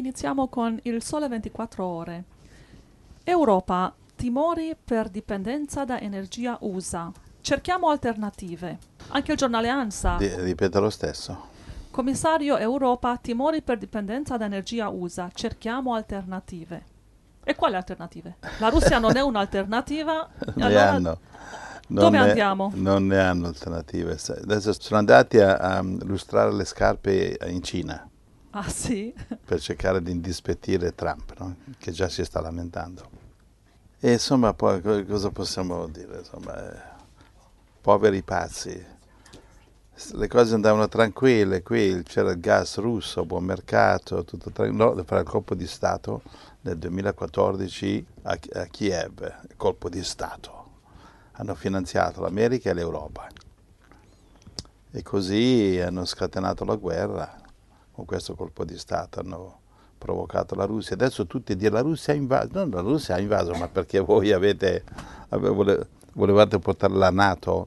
Iniziamo con il Sole 24 Ore. Europa, timori per dipendenza da energia USA. Cerchiamo alternative. Anche il giornale ANSA. Ripeto lo stesso. Commissario Europa, timori per dipendenza da energia USA. Cerchiamo alternative. E quali alternative? La Russia non è un'alternativa. Ne Allora, hanno, dove andiamo? non ne hanno alternative. Adesso sono andati a lustrare le scarpe in Cina Ah sì? per cercare di indispettire Trump, no? Che già si sta lamentando. E insomma, poi cosa possiamo dire? Insomma, poveri pazzi. Le cose andavano tranquille, qui c'era il gas russo, buon mercato, tutto tranquillo. No, fare il colpo di Stato nel 2014 a Kiev, colpo di Stato. Hanno finanziato l'America e l'Europa e così hanno scatenato la guerra con questo colpo di Stato, hanno provocato la Russia. Adesso tutti dire la Russia ha invaso, non la Russia ha invaso, ma perché voi volevate portare la NATO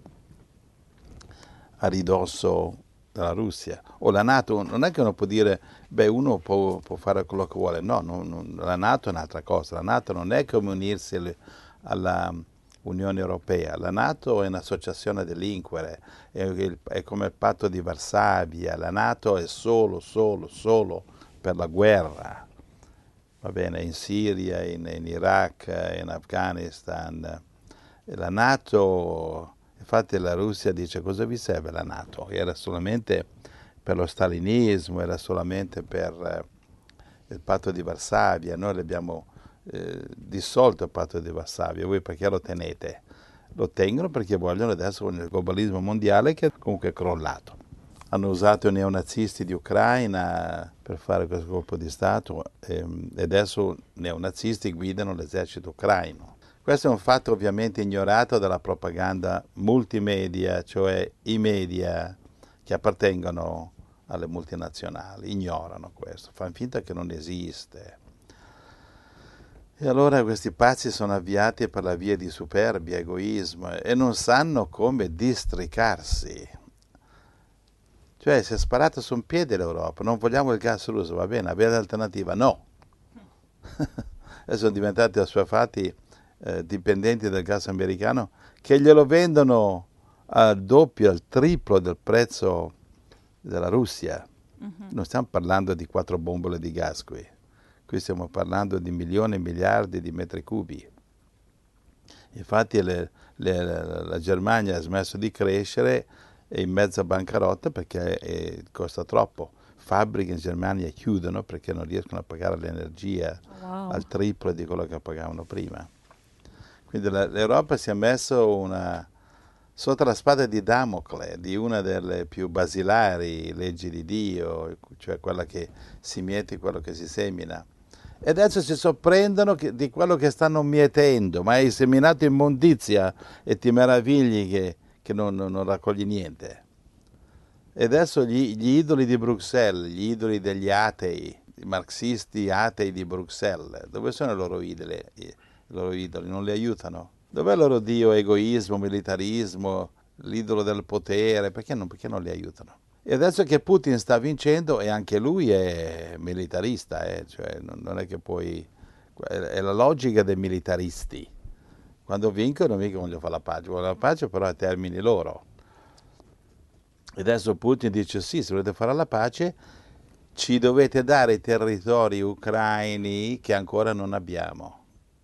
a ridosso della Russia. O la NATO non è che uno può dire, beh, uno può fare quello che vuole, no, la NATO è un'altra cosa, la NATO non è come unirsi alla Unione Europea, la NATO è un'associazione a delinquere, è come il patto di Varsavia, la NATO è solo per la guerra, va bene, in Siria, in Iraq, in Afghanistan. La NATO, infatti la Russia dice cosa vi serve la NATO? Era solamente per lo stalinismo, era solamente per il patto di Varsavia, noi l'abbiamo dissolto il patto di Varsavia, voi perché lo tenete? Lo tengono perché vogliono adesso con il globalismo mondiale che comunque è crollato. Hanno usato i neonazisti di Ucraina per fare questo colpo di Stato e adesso i neonazisti guidano l'esercito ucraino. Questo è un fatto ovviamente ignorato dalla propaganda multimedia, cioè i media che appartengono alle multinazionali, ignorano questo, fanno finta che non esiste. E allora questi pazzi sono avviati per la via di superbia, egoismo e non sanno come districarsi. Cioè si è sparato su un piede l'Europa, non vogliamo il gas russo, va bene, avete l'alternativa? No. E sono diventati assuefatti dipendenti del gas americano che glielo vendono al doppio, al triplo del prezzo della Russia. Non stiamo parlando di 4 bombole di gas qui stiamo parlando di milioni e miliardi di metri cubi. Infatti la Germania ha smesso di crescere, è in mezza bancarotta perché costa troppo. Fabbriche in Germania chiudono perché non riescono a pagare l'energia Wow. al triplo di quello che pagavano prima. Quindi l'Europa si è messo sotto la spada di Damocle, di una delle più basilari leggi di Dio, cioè quella che si miete quello che si semina. E adesso si sorprendono di quello che stanno mietendo, ma hai seminato immondizia e ti meravigli che non raccogli niente. E adesso gli idoli di Bruxelles, gli idoli degli atei, i marxisti atei di Bruxelles, dove sono i loro idoli? I loro idoli non li aiutano? Dov'è il loro dio egoismo, militarismo, l'idolo del potere? Perché non li aiutano? E adesso che Putin sta vincendo e anche lui è militarista, cioè non è che poi... È la logica dei militaristi. Quando vincono mica vogliono fare la pace però a termini loro. E adesso Putin dice sì, se volete fare la pace ci dovete dare i territori ucraini che ancora non abbiamo.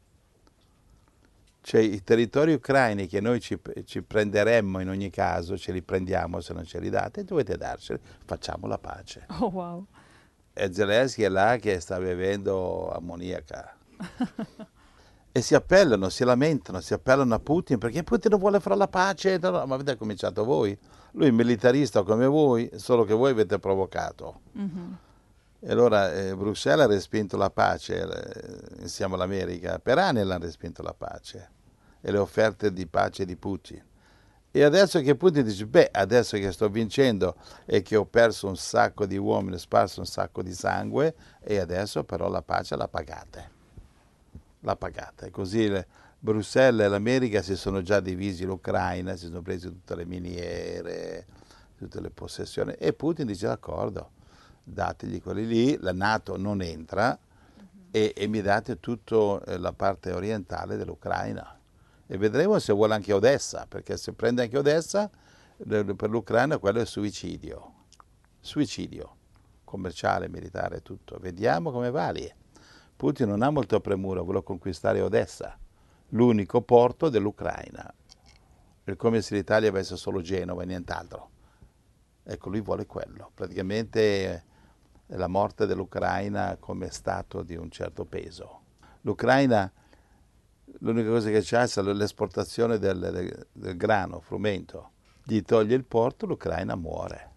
Cioè i territori ucraini che noi ci prenderemmo in ogni caso, ce li prendiamo se non ce li date, dovete darceli, facciamo la pace. Oh wow. E Zelensky è là che sta bevendo ammoniaca. E si appellano, si lamentano, si appellano a Putin perché Putin non vuole fare la pace. No, no, ma avete cominciato voi? Lui è militarista come voi, solo che voi avete provocato. Mhm. E allora Bruxelles ha respinto la pace insieme all'America, per anni l'hanno respinto la pace e le offerte di pace di Putin. E adesso che Putin dice, beh, adesso che sto vincendo e che ho perso un sacco di uomini, ho sparso un sacco di sangue, e adesso però la pace la pagate. La pagate. E così Bruxelles e l'America si sono già divisi l'Ucraina, si sono presi tutte le miniere, tutte le possessioni, e Putin dice d'accordo. dategli quelli lì, la NATO non entra e mi date tutta la parte orientale dell'Ucraina. E vedremo se vuole anche Odessa, perché se prende anche Odessa, per l'Ucraina quello è suicidio. Suicidio, commerciale, militare, tutto. Vediamo come va lì. Putin non ha molta premura, vuole conquistare Odessa, l'unico porto dell'Ucraina. È come se l'Italia avesse solo Genova e nient'altro. Ecco, lui vuole quello. Praticamente è la morte dell'Ucraina come stato di un certo peso. L'Ucraina, l'unica cosa che c'ha è l'esportazione del grano, frumento. Gli toglie il porto, l'Ucraina muore.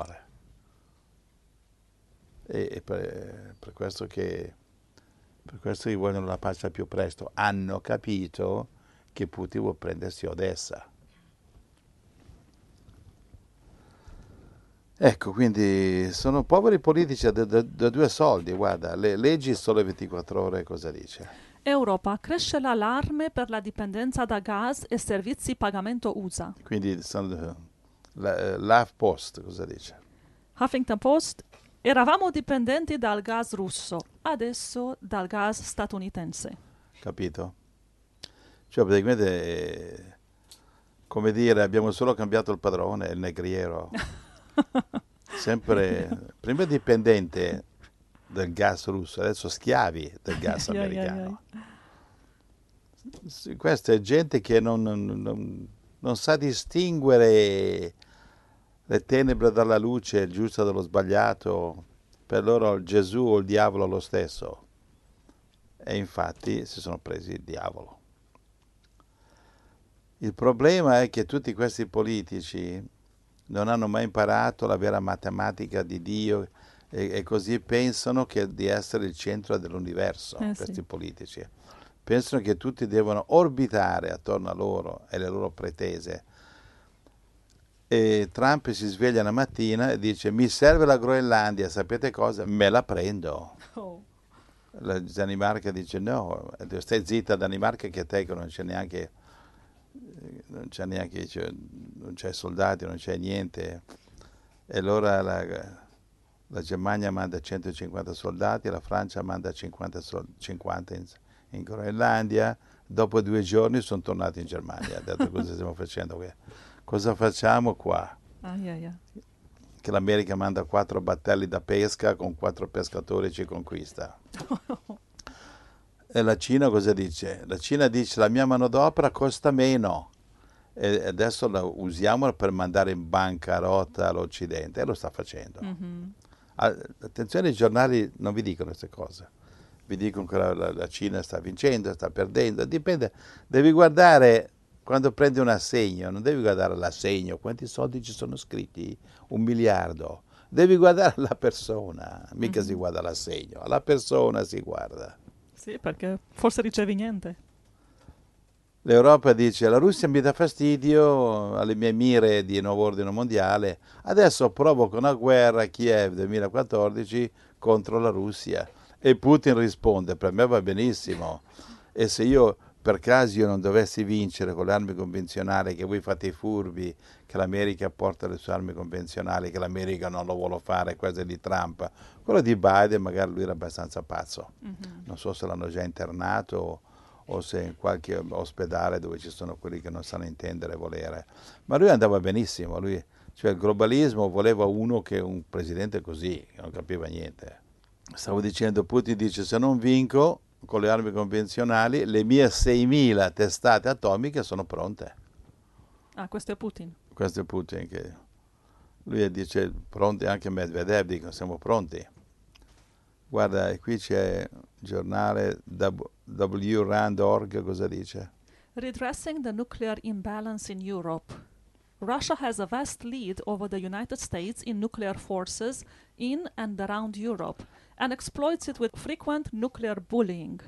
E per questo che vogliono la pace al più presto. Hanno capito che Putin vuole prendersi Odessa. Ecco, quindi sono poveri politici da due soldi. Guarda, le leggi sole 24 ore, cosa dice? Europa, cresce l'allarme per la dipendenza da gas e servizi pagamento USA. Quindi l'HuffPost cosa dice? Huffington Post, eravamo dipendenti dal gas russo, adesso dal gas statunitense. Capito? Cioè praticamente, come dire, abbiamo solo cambiato il padrone, il negriero. Sempre, prima dipendente del gas russo, adesso schiavi del gas americano. Sì, questa è gente che non sa distinguere le tenebre dalla luce, il giusto dallo sbagliato. Per loro Gesù o il diavolo è lo stesso. E infatti si sono presi il diavolo. Il problema è che tutti questi politici non hanno mai imparato la vera matematica di Dio e così pensano di essere il centro dell'universo, questi sì. politici. Pensano che tutti devono orbitare attorno a loro e le loro pretese. E Trump si sveglia una mattina e dice: mi serve la Groenlandia, sapete cosa? Me la prendo. Oh. La Danimarca dice no, stai zitta Danimarca, che te che non c'è neanche, non c'è soldati, non c'è niente. E allora la Germania manda 150 soldati, la Francia manda 50 in Groenlandia. Dopo 2 giorni sono tornati in Germania. Ha detto: cosa stiamo facendo qui? Cosa facciamo qua? Che l'America manda 4 battelli da pesca, con 4 pescatori ci conquista. E la Cina cosa dice? La Cina dice: la mia manodopera costa meno e adesso la usiamo per mandare in bancarotta all'Occidente, e lo sta facendo. Attenzione, i giornali non vi dicono queste cose, vi dicono che la Cina sta vincendo, sta perdendo, dipende, devi guardare quando prendi un assegno, non devi guardare l'assegno, quanti soldi ci sono scritti, 1 miliardo, devi guardare la persona, mica si guarda l'assegno, alla persona si guarda. Sì, perché forse ricevi niente. L'Europa dice: la Russia mi dà fastidio alle mie mire di nuovo ordine mondiale, adesso provoca una guerra a Kiev 2014 contro la Russia. E Putin risponde: per me va benissimo, e se io per caso non dovessi vincere con le armi convenzionali, che voi fate i furbi, che l'America porta le sue armi convenzionali, che l'America non lo vuole fare, quasi di Trump, quello di Biden magari lui era abbastanza pazzo. Non so se l'hanno già internato o se in qualche ospedale dove ci sono quelli che non sanno intendere e volere. Ma lui andava benissimo, cioè il globalismo voleva un presidente così, che non capiva niente. Stavo dicendo, Putin dice: se non vinco con le armi convenzionali, le mie 6.000 testate atomiche sono pronte. Ah, questo è Putin. Questo è Putin, che lui dice: pronti, anche Medvedev dicono siamo pronti. Guarda, e qui c'è il giornale WRAND.org, cosa dice? Redressing the nuclear imbalance in Europe. Russia has a vast lead over the United States in nuclear forces in and around Europe and exploits it with frequent nuclear bullying.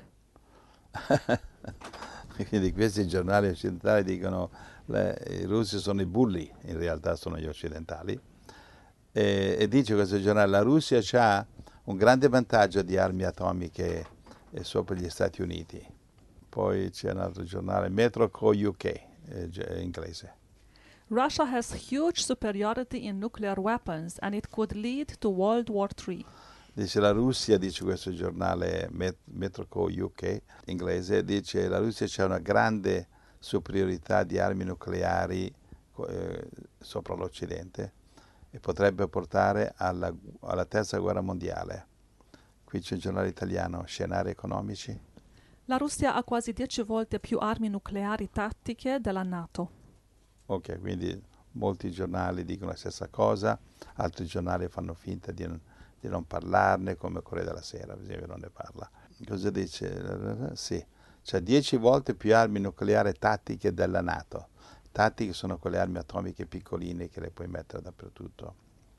Quindi questi giornali occidentali dicono i russi sono i bulli, in realtà sono gli occidentali. E dice questo giornale: la Russia ha un grande vantaggio di armi atomiche sopra gli Stati Uniti. Poi c'è un altro giornale, Metro Co UK, inglese. Russia has huge superiority in nuclear weapons and it could lead to World War III. Dice la Russia, dice questo giornale Metroco UK inglese, dice la Russia c'è una grande superiorità di armi nucleari sopra l'Occidente e potrebbe portare alla terza guerra mondiale. Qui c'è il giornale italiano, scenari economici. La Russia ha quasi 10 volte più armi nucleari tattiche della NATO. Ok, quindi molti giornali dicono la stessa cosa, altri giornali fanno finta di non parlarne, come Corriere della Sera, per esempio, non ne parla. Cosa dice? Sì, c'è 10 volte più armi nucleari tattiche della NATO. Tattiche sono quelle armi atomiche piccoline che le puoi mettere dappertutto.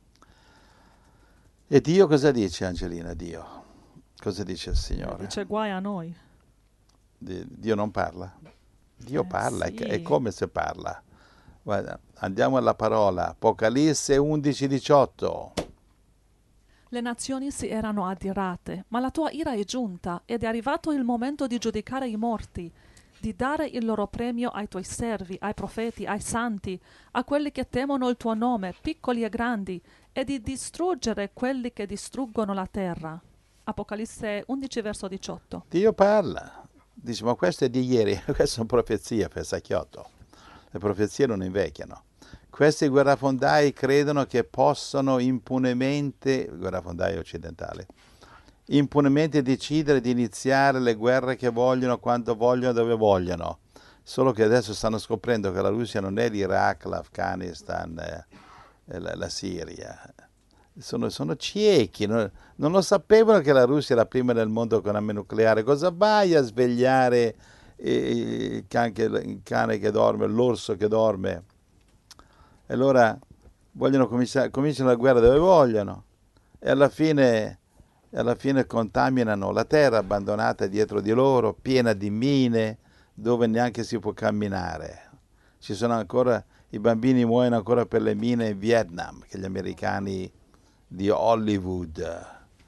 E Dio cosa dice, Angelina? Dio? Cosa dice il Signore? Dice guai a noi. Dio non parla? Dio parla, sì. è come se parla. Guarda, andiamo alla parola, Apocalisse 11:18. Le nazioni si erano adirate, ma la tua ira è giunta ed è arrivato il momento di giudicare i morti, di dare il loro premio ai tuoi servi, ai profeti, ai santi, a quelli che temono il tuo nome, piccoli e grandi, e di distruggere quelli che distruggono la terra. Apocalisse 11, verso 18. Dio parla. Dice, ma questo è di ieri, queste sono profezie, Pesacchiotto. Le profezie non invecchiano. Questi guerrafondai credono che possono impunemente, guerrafondai occidentali, impunemente decidere di iniziare le guerre che vogliono, quando vogliono, dove vogliono. Solo che adesso stanno scoprendo che la Russia non è l'Iraq, l'Afghanistan, la Siria. Sono ciechi, non lo sapevano che la Russia è la prima nel mondo con armi nucleari. Cosa vai a svegliare il cane che dorme, l'orso che dorme? E allora cominciano la guerra dove vogliono e alla fine contaminano la terra abbandonata dietro di loro, piena di mine, dove neanche si può camminare. Ci sono ancora, i bambini muoiono ancora per le mine in Vietnam, che gli americani di Hollywood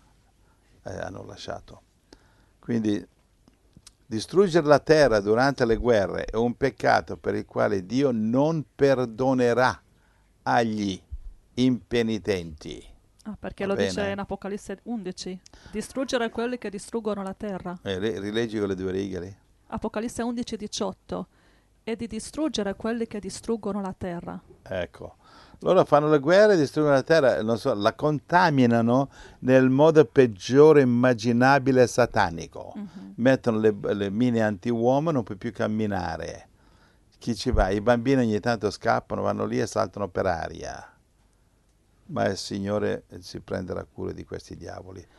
hanno lasciato. Quindi distruggere la terra durante le guerre è un peccato per il quale Dio non perdonerà agli impenitenti. Perché Va lo dice bene? in Apocalisse 11, distruggere quelli che distruggono la terra. Rileggi quelle due righe lì. Apocalisse 11, 18, e di distruggere quelli che distruggono la terra. Ecco, loro fanno le guerre, distruggono la terra, non so, la contaminano nel modo peggiore immaginabile satanico. Mettono le mine anti-uomo, non puoi più camminare. Chi ci va? I bambini ogni tanto scappano, vanno lì e saltano per aria. Ma il Signore si prenderà cura di questi diavoli.